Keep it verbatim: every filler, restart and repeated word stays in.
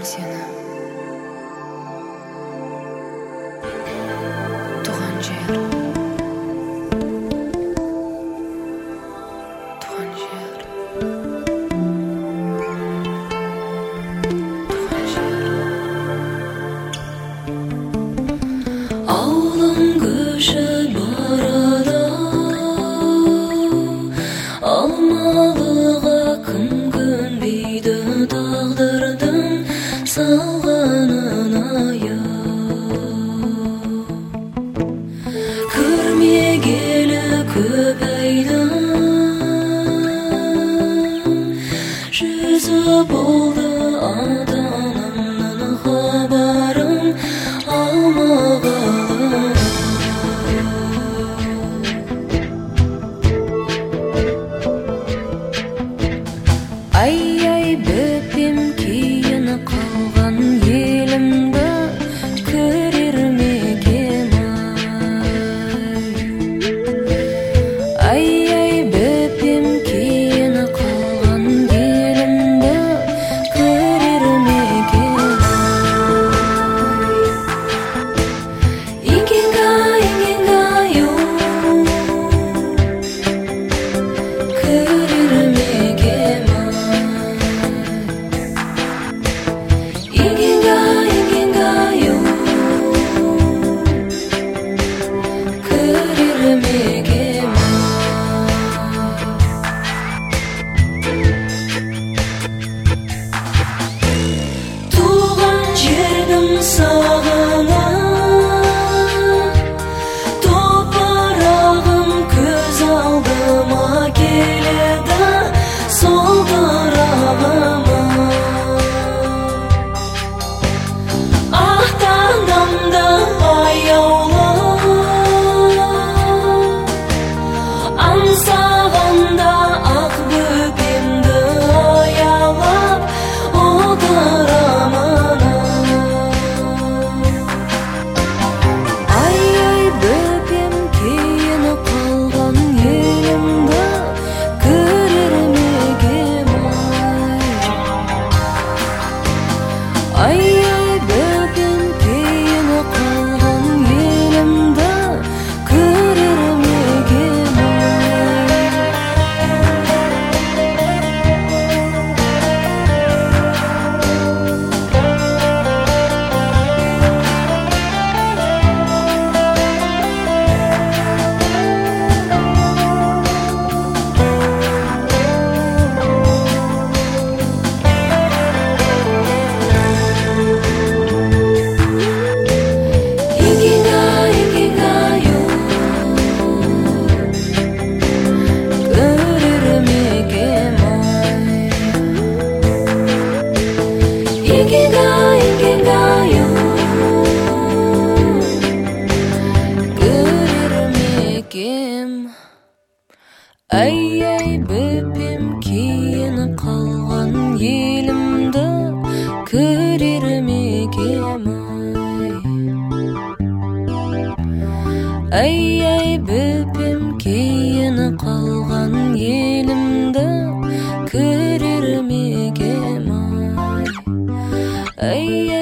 Сағындым сені, туған жер, туған жер, туған жер. Ауылым көшіп барады, алмалыға кім көнбейді, тағдырдың салғанын аяп. Көрмегелі көп айдың жүзі болды, ата-анамнан хабарын алмағалы. Ай-ай бөпем кейін қалған елімді көрер ме екем ай. Ай-ай бөпем кейін қалған елімді көрер ме екем ай. Ингенга, ингенга, ю көрер ме екем ай. Ингенга, ингенга, ю көрер ме екем ай. Туған жердің сағынып, топырағым көз алдыма келеді, сол тарағыма. Ақтанамды аяулап, аңсағанда ақ бөпемді аялап отырамын. Ай-ай бөпем кейін қалған елімді көрер ме екем ай. Ай-ай бөпем кейін қалған елімді көрер ме екем ай. Ингенга, ингенга, ю көрер ме екем ай. Ингенга, ингенга, ю көрер ме екем. Ай-ай бөпем кейін қалған елімді көрер ме екем ай. Ай-ай бөпем кейін қалған елімді көрер ме екем ай. Ай-ай